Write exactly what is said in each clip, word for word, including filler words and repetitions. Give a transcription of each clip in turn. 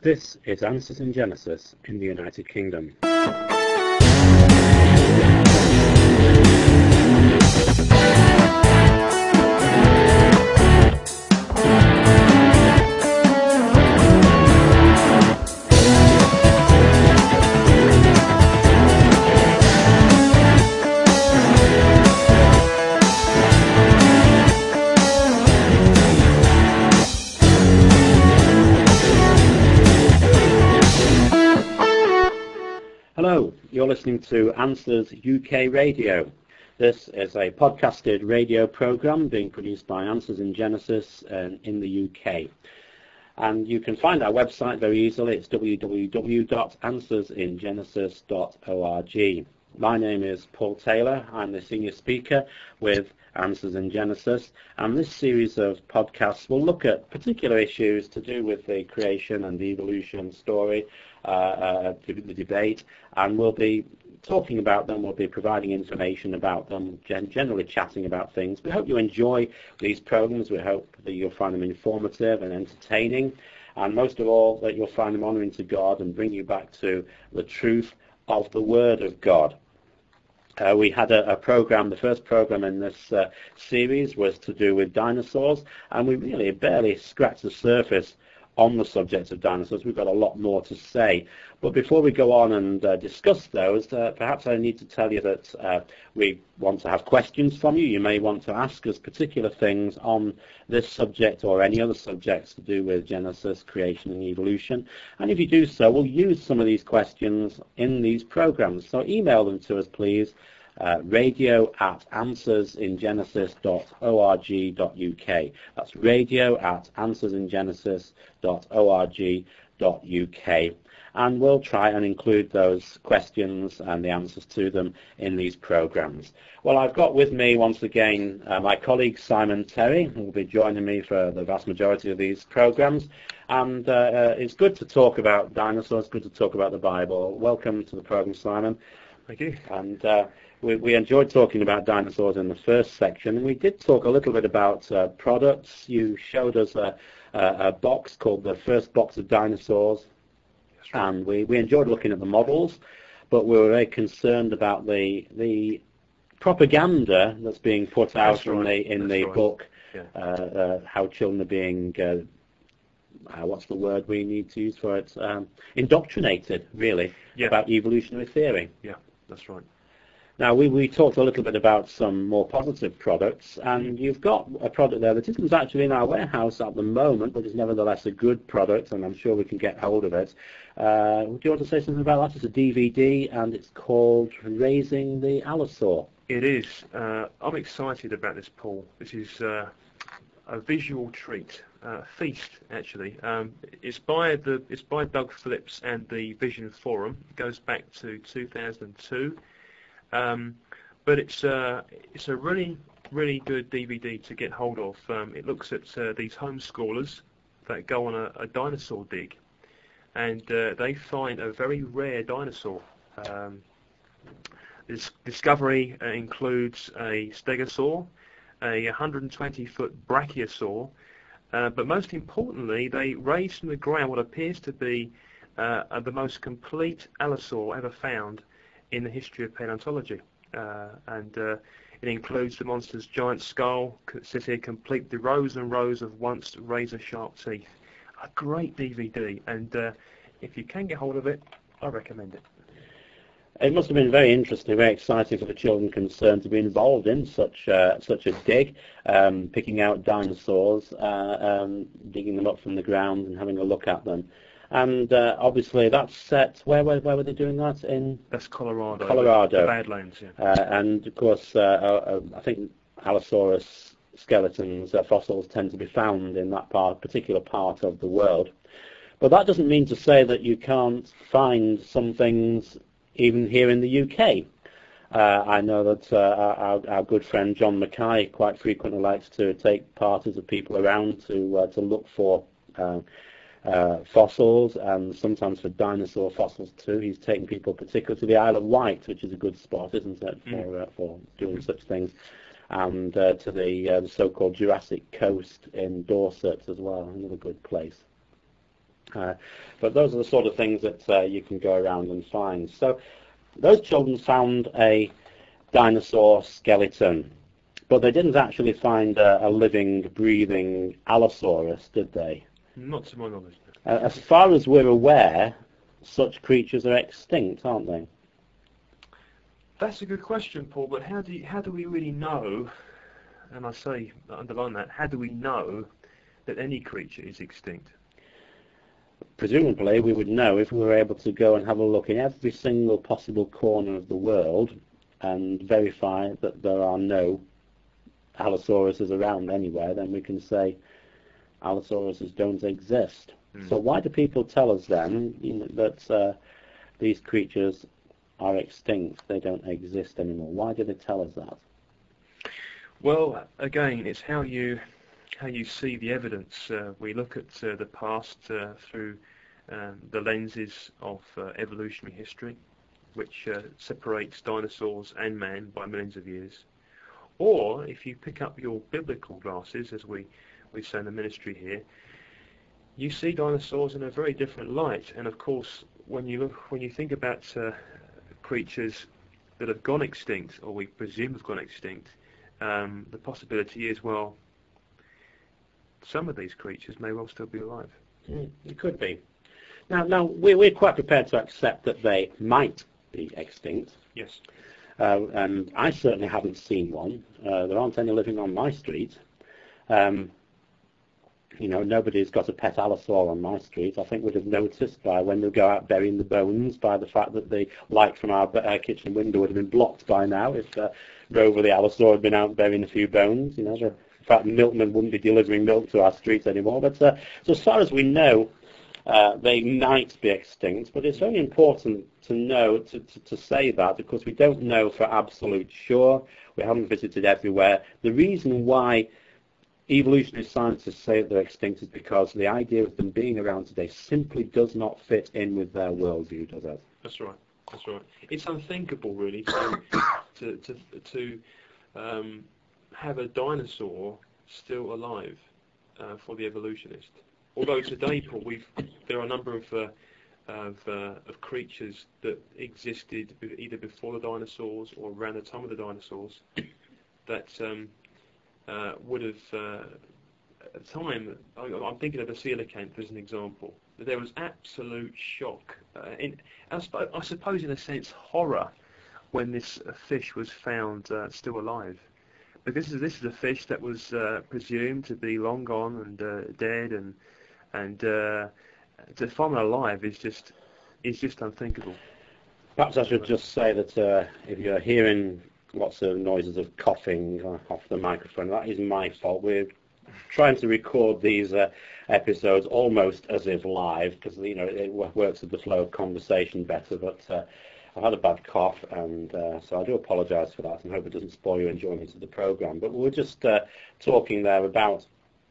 This is Answers in Genesis in the United Kingdom. Hello, you're listening to Answers U K Radio. This is a podcasted radio program being produced by Answers in Genesis uh, in the U K. And you can find our website very easily. It's w w w dot answers in genesis dot org. My name is Paul Taylor. I'm the senior speaker with Answers in Genesis, and this series of podcasts will look at particular issues to do with the creation and the evolution story, uh, uh, the debate, and we'll be talking about them, we'll be providing information about them, gen- generally chatting about things. We hope you enjoy these programs. We hope that you'll find them informative and entertaining, and most of all, that you'll find them honouring to God and bring you back to the truth of the Word of God. Uh, we had a, a program, the first program in this uh, series was to do with dinosaurs, and we really barely scratched the surface on the subject of dinosaurs. We've got a lot more to say. But before we go on and uh, discuss those, uh, perhaps I need to tell you that uh, we want to have questions from you. You may want to ask us particular things on this subject or any other subjects to do with Genesis, creation and evolution. And if you do so, we'll use some of these questions in these programs. So email them to us, please. Uh, radio at answers in genesis dot org dot u k. That's radio at answers in genesis dot org dot u k. And we'll try and include those questions and the answers to them in these programs. Well, I've got with me once again uh, my colleague Simon Terry, who will be joining me for the vast majority of these programs. And uh, uh, it's good to talk about dinosaurs, good to talk about the Bible. Welcome to the program, Simon. Thank you. And uh, we, we enjoyed talking about dinosaurs in the first section, and we did talk a little bit about uh, products. You showed us a, a, a box called the First Box of Dinosaurs, right. And we, we enjoyed looking at the models, but we were very concerned about the the propaganda that's being put out that's in right. the in that's the right. book, yeah. uh, uh, how children are being. Uh, Uh, what's the word we need to use for it? Um, indoctrinated, really, yeah. about evolutionary theory. Yeah, that's right. Now, we, we talked a little bit about some more positive products, and you've got a product there that isn't actually in our warehouse at the moment, but is nevertheless a good product, and I'm sure we can get hold of it. Uh, do you want to say something about that? It's a D V D, and it's called Raising the Allosaur. It is. Uh, I'm excited about this, Paul. This is uh, a visual treat. Uh, feast, actually. Um, it's by the it's by Doug Phillips and the Vision Forum. It goes back to two thousand two, um, but it's uh, it's a really really good D V D to get hold of. Um, it looks at uh, these homeschoolers that go on a, a dinosaur dig, and uh, they find a very rare dinosaur. Um, this discovery uh, includes a stegosaur, a one hundred twenty foot brachiosaur. Uh, but most importantly, they raised from the ground what appears to be uh, the most complete allosaur ever found in the history of paleontology. Uh, and uh, it includes the monster's giant skull, it says here, complete the rows and rows of once razor-sharp teeth. A great D V D, and uh, if you can get hold of it, I recommend it. It must have been very interesting, very exciting for the children concerned to be involved in such uh, such a dig, um, picking out dinosaurs, uh, um, digging them up from the ground and having a look at them. And uh, obviously that's set, where, where where were they doing that? In That's Colorado. Colorado. The Badlands, yeah. Uh, and of course, uh, uh, I think Allosaurus skeletons, uh, fossils tend to be found in that part, particular part of the world. But that doesn't mean to say that you can't find some things even here in the U K. Uh, I know that uh, our, our good friend John Mackay quite frequently likes to take parties of people around to uh, to look for uh, uh, fossils, and sometimes for dinosaur fossils too. He's taken people particularly to the Isle of Wight, which is a good spot, isn't it, for mm. uh, for doing such things, and uh, to the, uh, the so-called Jurassic Coast in Dorset as well, another good place. Uh, but those are the sort of things that uh, you can go around and find. So those children found a dinosaur skeleton, but they didn't actually find a, a living, breathing Allosaurus, did they? Not to my knowledge. Uh, as far as we're aware, such creatures are extinct, aren't they? That's a good question, Paul, but how do you, how do we really know, and I say, underline that, how do we know that any creature is extinct? Presumably we would know if we were able to go and have a look in every single possible corner of the world and verify that there are no Allosauruses around anywhere, then we can say Allosauruses don't exist. Mm. So why do people tell us then, you know, that uh, these creatures are extinct, they don't exist anymore? Why do they tell us that? Well, again, it's how you how you see the evidence. Uh, we look at uh, the past uh, through um, the lenses of uh, evolutionary history, which uh, separates dinosaurs and man by millions of years. Or if you pick up your biblical glasses, as we, we say in the ministry here, you see dinosaurs in a very different light. And of course, when you look, when you think about uh, creatures that have gone extinct, or we presume have gone extinct, um, the possibility is, well, some of these creatures may well still be alive. Mm, it could be. Now, now we're, we're quite prepared to accept that they might be extinct. Yes. Uh, and I certainly haven't seen one. Uh, there aren't any living on my street. Um, you know, nobody's got a pet Allosaur on my street. I think we'd have noticed by when they go out burying the bones by the fact that the light from our, our kitchen window would have been blocked by now if uh, Rover the Allosaur had been out burying a few bones. You know, the, in fact, milkmen wouldn't be delivering milk to our street anymore. But uh, so as far as we know, uh, they might be extinct. But it's very important to know, to, to, to say that, because we don't know for absolute sure. We haven't visited everywhere. The reason why evolutionary scientists say that they're extinct is because the idea of them being around today simply does not fit in with their worldview, does it? That's right. That's right. It's unthinkable, really, to to to, to um, have a dinosaur still alive uh, for the evolutionist. Although today, Paul, we've there are a number of uh, of, uh, of creatures that existed either before the dinosaurs or around the time of the dinosaurs that um, uh, would have, uh, at the time, I'm thinking of a coelacanth as an example, that there was absolute shock, uh, in, I, sp- I suppose in a sense horror, when this uh, fish was found uh, still alive. Because this is, this is a fish that was uh, presumed to be long gone and uh, dead, and and uh, to find it alive is just is just unthinkable. Perhaps I should just say that uh, if you're hearing lots of noises of coughing uh, off the microphone, that is my fault. We're trying to record these uh, episodes almost as if live, because you know it works with the flow of conversation better. But uh, I've had a bad cough, and uh, so I do apologise for that, and hope it doesn't spoil your enjoyment of the programme. But we were just uh, talking there about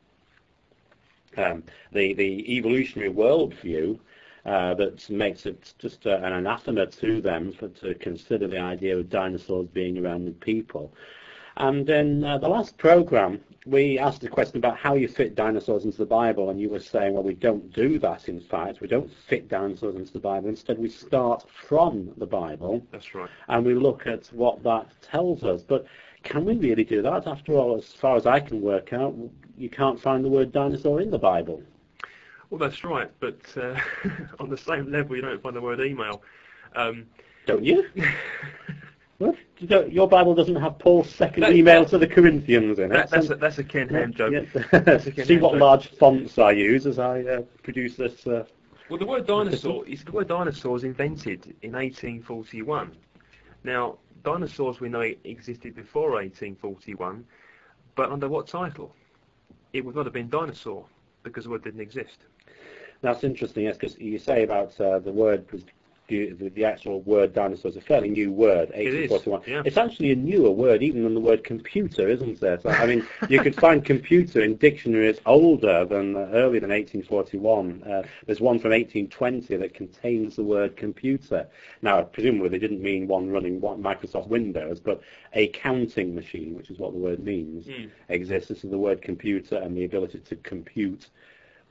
um, the the evolutionary worldview. Uh, that makes it just uh, an anathema to them for, to consider the idea of dinosaurs being around with people. And in uh, the last programme, we asked a question about how you fit dinosaurs into the Bible, and you were saying, well, we don't do that, in fact. We don't fit dinosaurs into the Bible. Instead, we start from the Bible. That's right. And we look at what that tells us. But can we really do that? After all, as far as I can work out, you can't find the word dinosaur in the Bible. Well, that's right, but uh, on the same level, you don't find the word email. Um, don't you? What? You don't, your Bible doesn't have Paul's second that, email that, to the Corinthians in it. That, that's, a, that's a Ken Ham joke. Yeah. See what joke. Large fonts I use as I uh, produce this. Uh, well, the word dinosaur is the word dinosaur was invented in eighteen forty-one. Now, dinosaurs we know existed before eighteen forty-one, but under what title? It would not have been dinosaur because the word didn't exist. That's interesting, yes, because you say about uh, the word, the, the actual word dinosaur is a fairly new word, eighteen forty-one. It is, yeah. It's actually a newer word even than the word computer, isn't it? So, I mean, you could find computer in dictionaries older than, uh, earlier than eighteen forty-one. Uh, there's one from eighteen twenty that contains the word computer. Now, presumably they didn't mean one running Microsoft Windows, but a counting machine, which is what the word means, mm. exists. This is the word computer and the ability to compute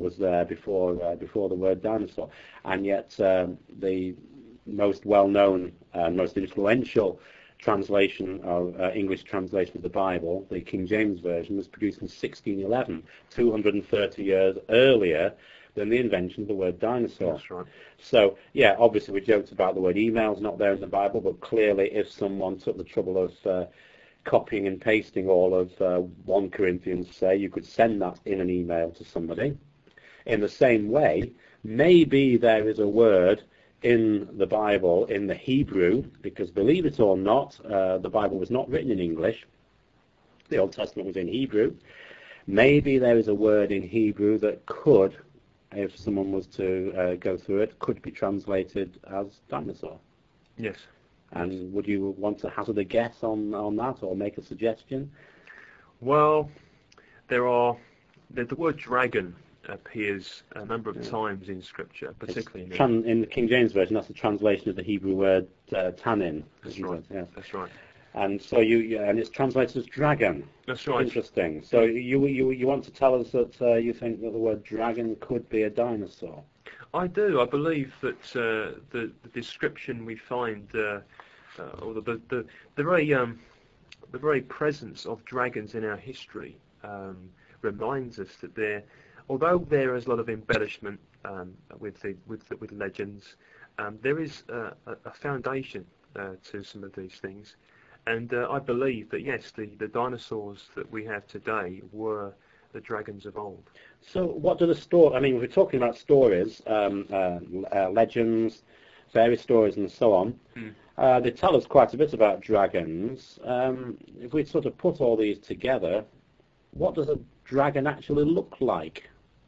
was there before uh, before the word dinosaur, and yet um, the most well-known and most influential translation of uh, English translation of the Bible, the King James Version, was produced in sixteen eleven, two hundred thirty years earlier than the invention of the word dinosaur. That's right. So, yeah, obviously we joked about the word email's not there in the Bible, but clearly if someone took the trouble of uh, copying and pasting all of uh, First Corinthians, say, you could send that in an email to somebody. In the same way, maybe there is a word in the Bible, in the Hebrew, because believe it or not, uh, the Bible was not written in English. The Old Testament was in Hebrew. Maybe there is a word in Hebrew that could, if someone was to uh, go through it, could be translated as dinosaur. Yes. And would you want to hazard a guess on, on that, or make a suggestion? Well, there are, the, the word dragon appears a number of yeah. times in Scripture, particularly in, tran- in the King James Version. That's the translation of the Hebrew word uh, tannin. That's right. Yeah. That's right. And so you, yeah, and it's translated as dragon. That's right. Interesting. So you you you want to tell us that uh, you think that the word dragon could be a dinosaur? I do. I believe that uh, the, the description we find, uh, uh, or the the, the, the very um, the very presence of dragons in our history um, reminds us that they're, although there is a lot of embellishment um, with the with the, with legends, um, there is uh, a, a foundation uh, to some of these things. And uh, I believe that, yes, the, the dinosaurs that we have today were the dragons of old. So what do the story, I mean, we're talking about stories, um, uh, uh, legends, fairy stories and so on. Mm. Uh, they tell us quite a bit about dragons. Um, if we sort of put all these together, what does a dragon actually look like?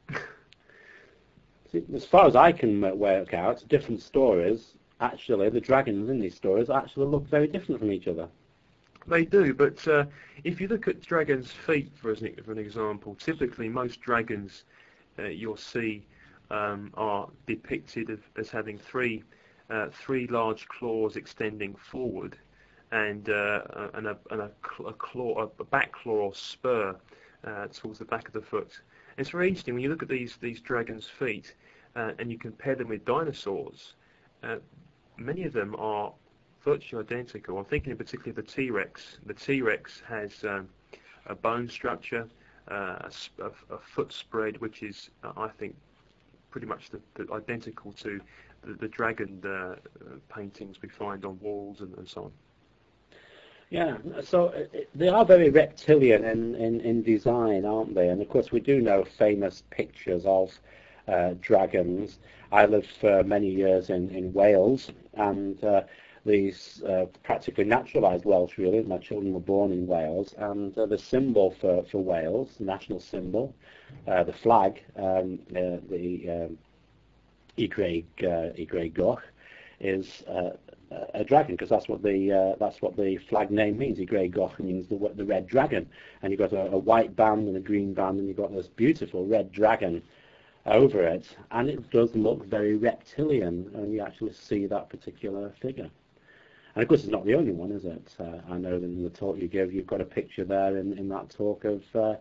See, as far as I can work out, different stories, actually, the dragons in these stories actually look very different from each other. They do, but uh, if you look at dragons' feet, for, as an, for an example, typically most dragons uh, you'll see um, are depicted as, as having three uh, three large claws extending forward, and uh, and, a, and a, a claw, a back claw or spur uh, towards the back of the foot. And it's very interesting when you look at these these dragons' feet uh, and you compare them with dinosaurs. Uh, many of them are virtually identical. I'm thinking in particular of the T-Rex. The T-Rex has um, a bone structure, uh, a, a foot spread, which is, uh, I think, pretty much the, the identical to the, the dragon uh, paintings we find on walls and, and so on. Yeah, so uh, they are very reptilian in, in, in design, aren't they? And of course we do know famous pictures of uh, dragons. I lived for many years in, in Wales, and uh, these uh, practically naturalised Welsh, really. My children were born in Wales, and uh, the symbol for, for Wales, the national symbol, uh, the flag, um, uh, the um, Y Graig Goch, is uh, a dragon, because that's what the uh, that's what the flag name means. Y Graig Goch means the, the red dragon, and you've got a, a white band and a green band, and you've got this beautiful red dragon over it, and it does look very reptilian, and you actually see that particular figure. And of course, it's not the only one, is it? Uh, I know that in the talk you give, you've got a picture there in, in that talk of uh,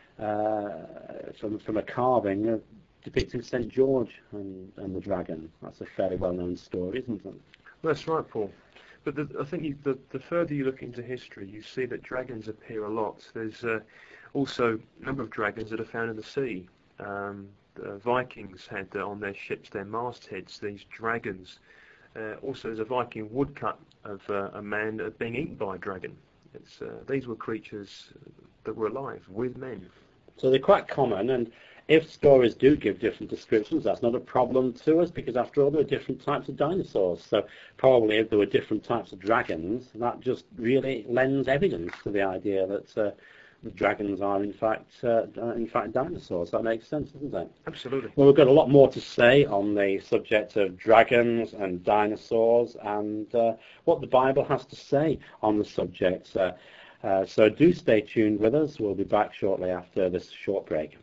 uh, from from a carving of depicting Saint George and, and the dragon. That's a fairly well-known story, isn't it? That's right, Paul. But the, I think you, the, the further you look into history, you see that dragons appear a lot. There's uh, also a number of dragons that are found in the sea. Um, the Vikings had uh, on their ships, their mastheads, these dragons. Uh, also, there's a Viking woodcut of uh, a man uh, being eaten by a dragon. It's, uh, these were creatures that were alive with men. So they're quite common, and if stories do give different descriptions, that's not a problem to us, because after all, there are different types of dinosaurs. So probably if there were different types of dragons, that just really lends evidence to the idea that uh, the dragons are in fact uh, in fact dinosaurs. That makes sense, doesn't it? Absolutely. Well, we've got a lot more to say on the subject of dragons and dinosaurs, and uh, what the Bible has to say on the subject. Uh, uh, so do stay tuned with us. We'll be back shortly after this short break.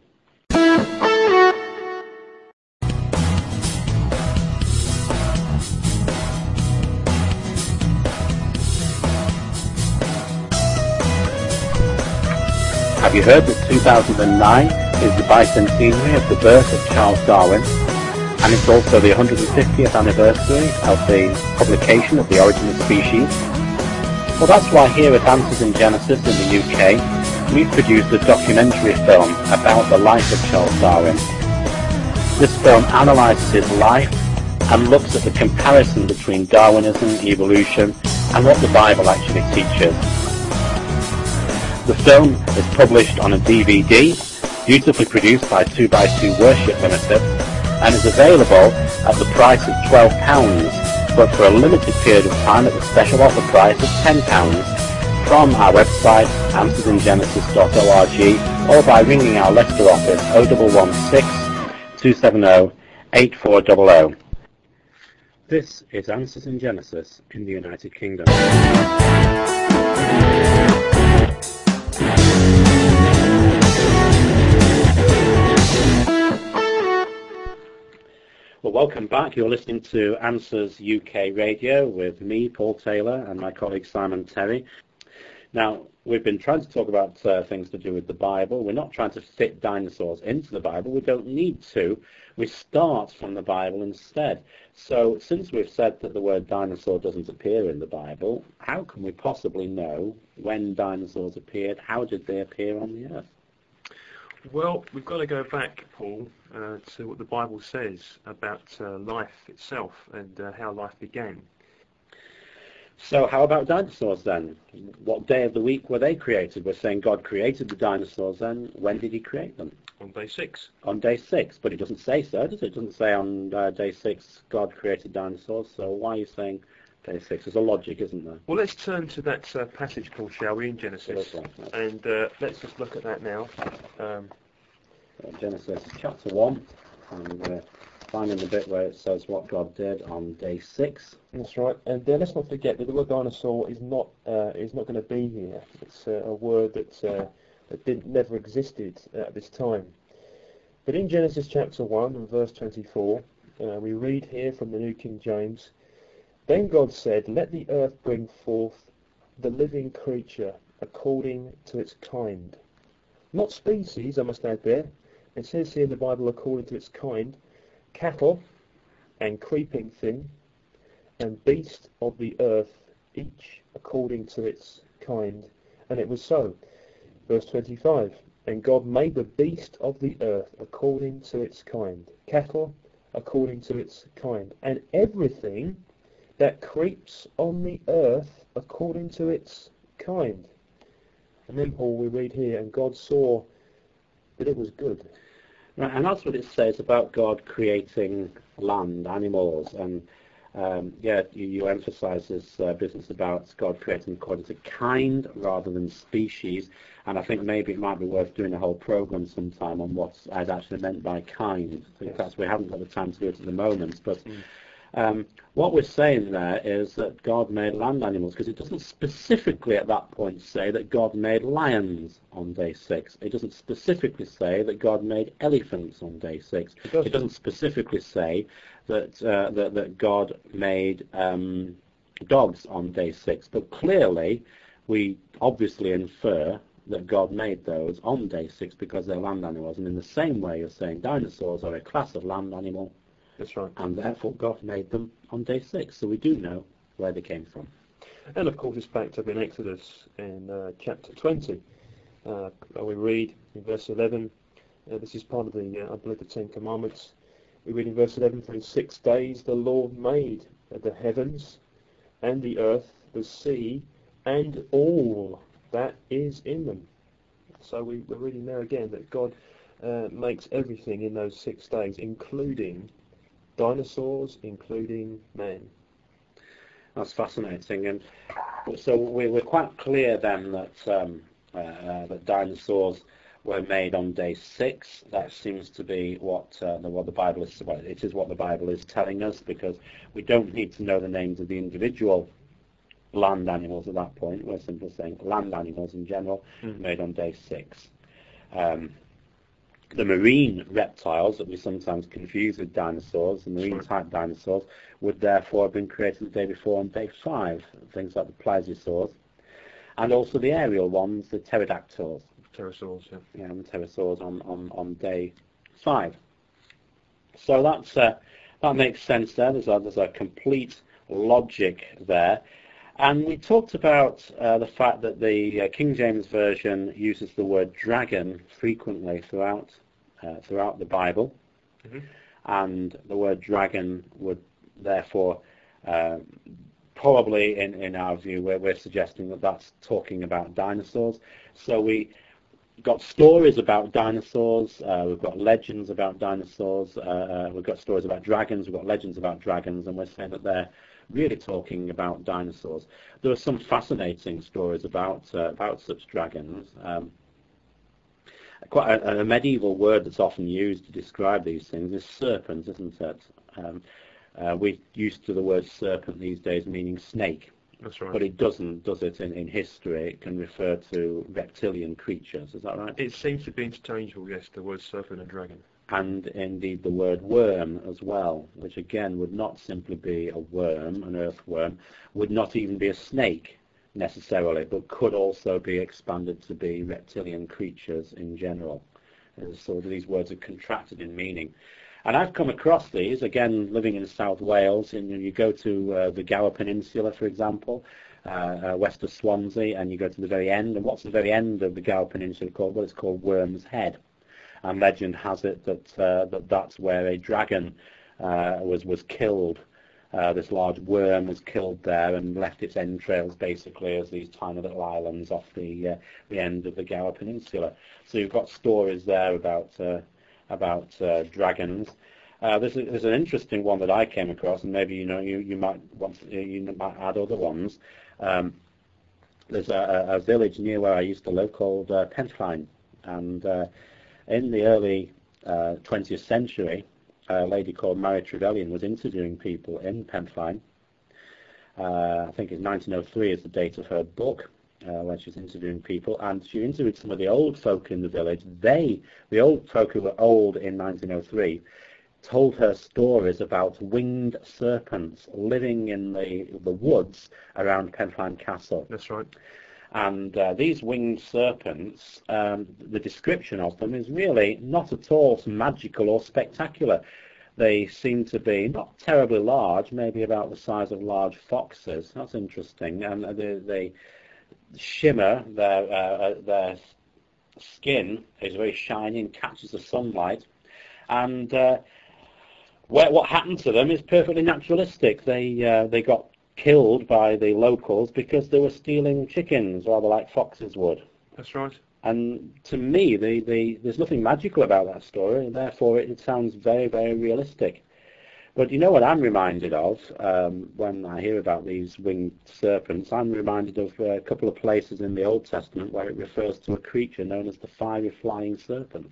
Have you heard that two thousand nine is the bicentenary of the birth of Charles Darwin, and it's also the one hundred fiftieth anniversary of the publication of The Origin of Species. Well, that's why here at Answers in Genesis in the U K, we've produced a documentary film about the life of Charles Darwin. This film analyses his life and looks at the comparison between Darwinism, evolution, and what the Bible actually teaches. The film is published on a D V D, beautifully produced by two by two Worship Limited, and is available at the price of twelve pounds, but for a limited period of time at the special offer price of ten pounds, from our website, answers in genesis dot org, or by ringing our Leicester office oh one one six, two seven oh, eight four zero zero. This is Answers in Genesis in the United Kingdom. Well, welcome back. You're listening to Answers U K Radio with me, Paul Taylor, and my colleague Simon Terry. Now, we've been trying to talk about uh, things to do with the Bible. We're not trying to fit dinosaurs into the Bible. We don't need to. We start from the Bible instead. So, since we've said that the word dinosaur doesn't appear in the Bible, how can we possibly know when dinosaurs appeared? How did they appear on the earth? Well, we've got to go back, Paul, uh, to what the Bible says about uh, life itself and uh, how life began. So how about dinosaurs then? What day of the week were they created? We're saying God created the dinosaurs then. When did he create them? On day six. On day six, but it doesn't say so, does it? It doesn't say on uh, day six God created dinosaurs, so why are you saying day six? There's a logic, isn't there? Well, let's turn to that uh, passage, Paul, shall we, in Genesis? Right, right. And uh, let's just look at that now. Um, uh, Genesis chapter one, and we're finding the bit where it says what God did on day six. That's right, and uh, let's not forget that the word dinosaur is not uh, is not going to be here. It's uh, a word that uh, that didn't never existed at this time. But in Genesis chapter one and verse twenty-four, uh, we read here from the New King James, "Then God said, let the earth bring forth the living creature according to its kind." Not species, I must add there. It says here in the Bible according to its kind, cattle and creeping thing and beast of the earth, each according to its kind. And it was so. Verse twenty-five, and God made the beast of the earth according to its kind, cattle according to its kind, and everything that creeps on the earth according to its kind. And then, Paul, we read here, and God saw that it was good. Right, and that's what it says about God creating land, animals, and um, yeah, you, you emphasise this uh, business about God creating according to kind rather than species, and I think maybe it might be worth doing a whole programme sometime on what's actually meant by kind. Yes. Perhaps we haven't got the time to do it at the moment, but Mm. um, what we're saying there is that God made land animals, because it doesn't specifically at that point say that God made lions on day six. It doesn't specifically say that God made elephants on day six. It doesn't, it doesn't specifically say that uh, that, that God made um, dogs on day six. But clearly, we obviously infer that God made those on day six because they're land animals. And in the same way, you're saying dinosaurs are a class of land animal. That's right. And therefore God made them on day six, so we do know where they came from. And of course it's backed up in Exodus in uh, chapter twenty. Uh, we read in verse eleven, uh, this is part of the, uh, I believe, the Ten Commandments. We read in verse eleven, for in six days the Lord made the heavens and the earth, the sea, and all that is in them. So we, we're reading there again that God uh, makes everything in those six days, including dinosaurs, including man. That's fascinating, and so we, we're quite clear then that um, uh, uh, that dinosaurs were made on day six. That seems to be what uh, the, what the Bible is. Well, it is what the Bible is telling us, because we don't need to know the names of the individual land animals at that point. We're simply saying land animals in general Mm. made on day six. Um, The marine reptiles that we sometimes confuse with dinosaurs, the marine type dinosaurs, would therefore have been created the day before on day five, things like the plesiosaurs, and also the aerial ones, the pterodactyls. pterosaurs, yeah. Yeah, and the pterosaurs on, on, on day five. So that's uh, that makes sense there. There's a, there's a complete logic there. And we talked about uh, the fact that the uh, King James Version uses the word dragon frequently throughout uh, throughout the Bible. Mm-hmm. And the word dragon would therefore uh, probably, in, in our view, we're, we're suggesting that that's talking about dinosaurs. So we got stories about dinosaurs, uh, we've got legends about dinosaurs, uh, uh, we've got stories about dragons, we've got legends about dragons, and we're saying that they're really talking about dinosaurs. There are some fascinating stories about uh, about such dragons. Um, quite a, a medieval word that's often used to describe these things is serpent, isn't it? Um, uh, we're used to the word serpent these days meaning snake. That's right. But it doesn't, does it, in, in history? It can refer to reptilian creatures, is that right? It seems to be interchangeable, yes, the word serpent and dragon. And indeed the word worm as well, which again would not simply be a worm, an earthworm, would not even be a snake necessarily, but could also be expanded to be reptilian creatures in general. And so these words are contracted in meaning. And I've come across these, again, living in South Wales, and you go to uh, the Gower Peninsula, for example, uh, uh, west of Swansea, and you go to the very end, and what's the very end of the Gower Peninsula called? Well, it's called Worm's Head. And legend has it that, uh, that that's where a dragon uh, was, was killed. Uh, this large worm was killed there and left its entrails basically as these tiny little islands off the, uh, the end of the Gower Peninsula. So you've got stories there about... Uh, about uh, dragons. Uh, there's, a, there's an interesting one that I came across, and maybe you know you, you might want to, you might add other ones. Um, there's a, a village near where I used to live called uh, Pentline, and uh, in the early uh, twentieth century, a lady called Mary Trevelyan was interviewing people in Pentline. Uh, I think it's nineteen oh three is the date of her book. Uh, when she was interviewing people, and she interviewed some of the old folk in the village. They, the old folk who were old in nineteen oh three, told her stories about winged serpents living in the the woods around Pentline Castle. That's right. And uh, these winged serpents, um, the description of them is really not at all magical or spectacular. They seem to be not terribly large, maybe about the size of large foxes. That's interesting. And they, they shimmer, their uh, their skin is very shiny and catches the sunlight, and uh, where, what happened to them is perfectly naturalistic. They uh, they got killed by the locals because they were stealing chickens, rather like foxes would. That's right. And to me, the, the, there's nothing magical about that story, and therefore it, it sounds very, very realistic. But you know what I'm reminded of um, when I hear about these winged serpents? I'm reminded of uh, a couple of places in the Old Testament where it refers to a creature known as the fiery flying serpent.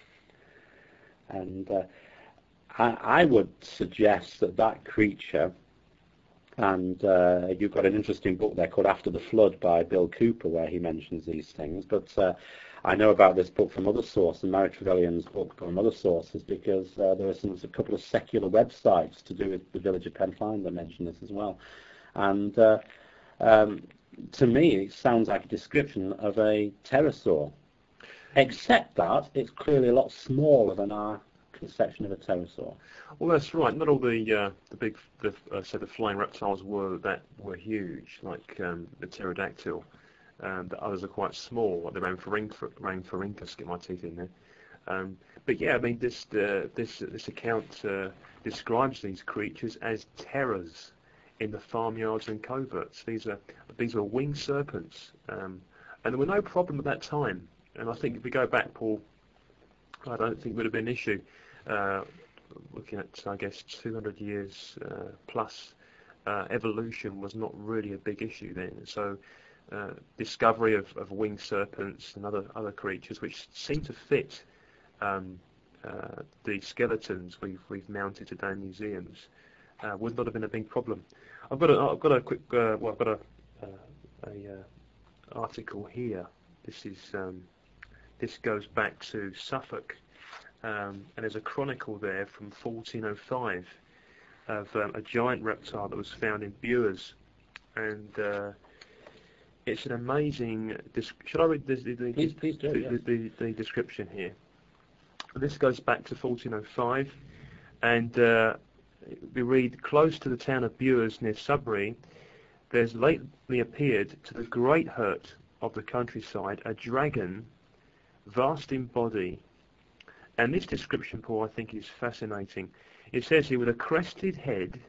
And uh, I, I would suggest that that creature, and uh, you've got an interesting book there called After the Flood by Bill Cooper where he mentions these things, but uh, I know about this book from other sources, Mary Trevelyan's book from other sources, because uh, there are some, a couple of secular websites to do with the village of Pentline that mention this as well. And uh, um, to me, it sounds like a description of a pterosaur, except that it's clearly a lot smaller than our conception of a pterosaur. Well, that's right. Not all the uh, the big, the, uh, say the flying reptiles were that were huge, like um, the pterodactyl. Um, the others are quite small, like the Rhamphorhynchus, get my teeth in there. Um, but yeah, I mean, this uh, this this account uh, describes these creatures as terrors in the farmyards and coverts. These are these were winged serpents, um, and there were no problem at that time. And I think if we go back, Paul, I don't think it would have been an issue. Uh, looking at, I guess, two hundred years uh, plus, uh, evolution was not really a big issue then. So. Uh, discovery of, of winged serpents and other other creatures which seem to fit um, uh, the skeletons we've we've mounted today in museums uh, would not have been a big problem. I've got a I've got a quick uh, well I've got a uh, a uh, article here. This is um, this goes back to Suffolk, um, and there's a chronicle there from fourteen oh five of um, a giant reptile that was found in Bures, and uh, it's an amazing. Dis- Should I read the the, the, Please, please do, the, yes. the, the, the description here? This goes back to fourteen oh five, and uh, we read, close to the town of Bures near Sudbury, there's lately appeared to the great hurt of the countryside a dragon, vast in body. And this description, Paul, I think is fascinating. It says here, with a crested head,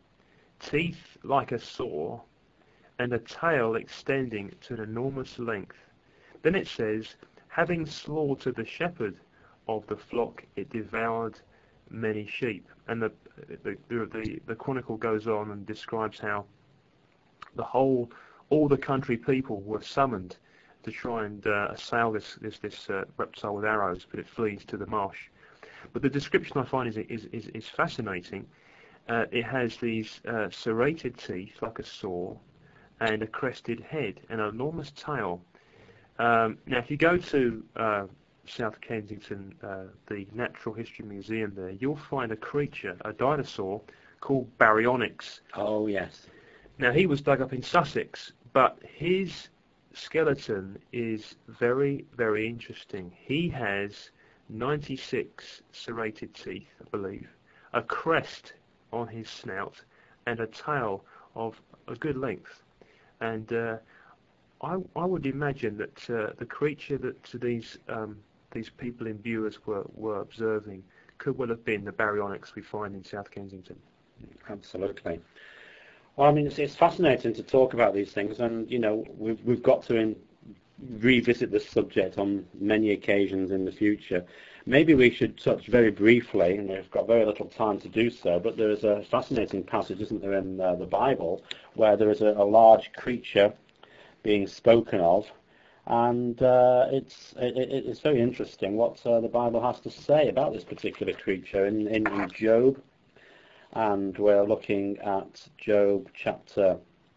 teeth like a saw, and a tail extending to an enormous length. Then it says, having slaughtered the shepherd of the flock, it devoured many sheep. And the the, the the chronicle goes on and describes how the whole, all the country people were summoned to try and uh, assail this this this uh, reptile with arrows, but it flees to the marsh. But the description I find is is is, is fascinating. Uh, it has these uh, serrated teeth like a saw, and a crested head, and an enormous tail. Um, now, if you go to uh, South Kensington, uh, the Natural History Museum there, you'll find a creature, a dinosaur, called Baryonyx. Oh, yes. Now, he was dug up in Sussex, but his skeleton is very, very interesting. He has ninety-six serrated teeth, I believe, a crest on his snout, and a tail of a good length. And uh, I, I would imagine that uh, the creature that these um, these people in Bures were, were observing could well have been the Baryonyx we find in South Kensington. Absolutely. Well, I mean, it's, it's fascinating to talk about these things, and you know, we've we've got to in, revisit this subject on many occasions in the future. Maybe we should touch very briefly, and we've got very little time to do so, but there is a fascinating passage, isn't there, in uh, the Bible, where there is a, a large creature being spoken of, and uh, it's it, it's very interesting what uh, the Bible has to say about this particular creature in, in, in Job, and we're looking at Job chapter,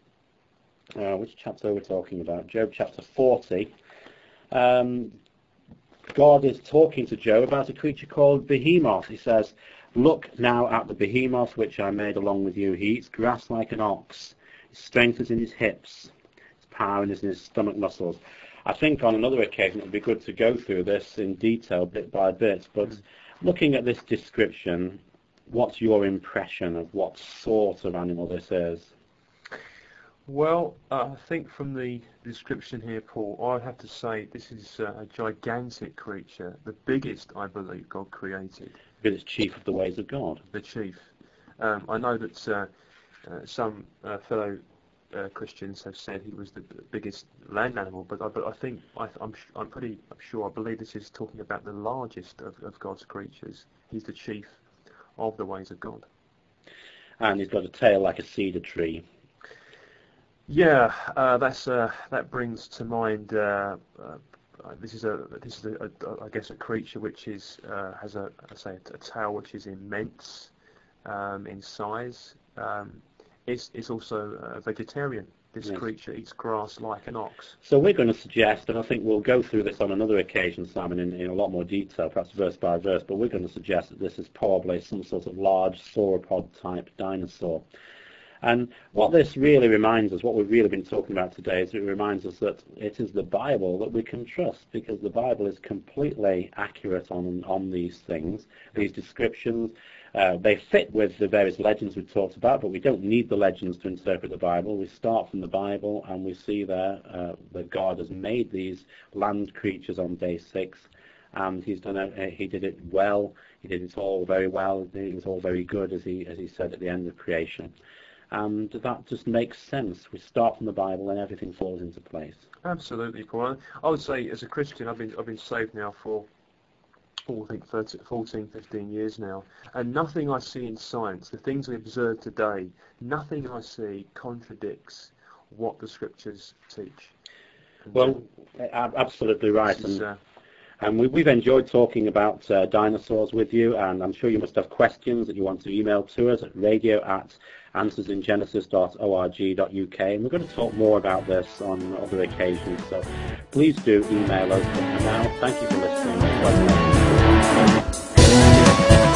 uh, which chapter are we talking about? Job chapter forty. Um, God is talking to Job about a creature called Behemoth. He says, look now at the behemoth which I made along with you. He eats grass like an ox. His strength is in his hips. His power is in his stomach muscles. I think on another occasion it would be good to go through this in detail, bit by bit. But mm. looking at this description, what's your impression of what sort of animal this is? Well, uh, I think from the description here, Paul, I'd have to say this is uh, a gigantic creature, the biggest, I believe, God created. Because it's chief of the ways of God. The chief. Um, I know that uh, uh, some uh, fellow uh, Christians have said he was the biggest land animal, but I, but I think I, I'm I'm pretty sure, I believe this is talking about the largest of, of God's creatures. He's the chief of the ways of God. And he's got a tail like a cedar tree. Yeah, uh, that's uh, that brings to mind. Uh, uh, this is a this is a, a, I guess a creature which is uh, has a I say a, a tail which is immense um, in size. Um, it's it's also a vegetarian. This yes. creature eats grass like an ox. So we're going to suggest, and I think we'll go through this on another occasion, Simon, in, in a lot more detail, perhaps verse by verse. But we're going to suggest that this is probably some sort of large sauropod type dinosaur. And what this really reminds us, what we've really been talking about today, is it reminds us that it is the Bible that we can trust, because the Bible is completely accurate on on these things, these descriptions. Uh, they fit with the various legends we've talked about, but we don't need the legends to interpret the Bible. We start from the Bible, and we see there uh, that God has made these land creatures on day six, and He's done it. He did it well. He did it all very well. It was all very good, as He as He said at the end of creation. And that just makes sense. We start from the Bible and everything falls into place. Absolutely, Paul. I would say, as a Christian, I've been I've been saved now for, oh, I think, thirteen, fourteen, fifteen years now. And nothing I see in science, the things we observe today, nothing I see contradicts what the Scriptures teach. And well, uh, absolutely right. Is, and, uh, and we, we've enjoyed talking about uh, dinosaurs with you, and I'm sure you must have questions that you want to email to us at radio at answers in genesis dot org dot U K, and we're going to talk more about this on other occasions, so please do email us. But for now, thank you for listening.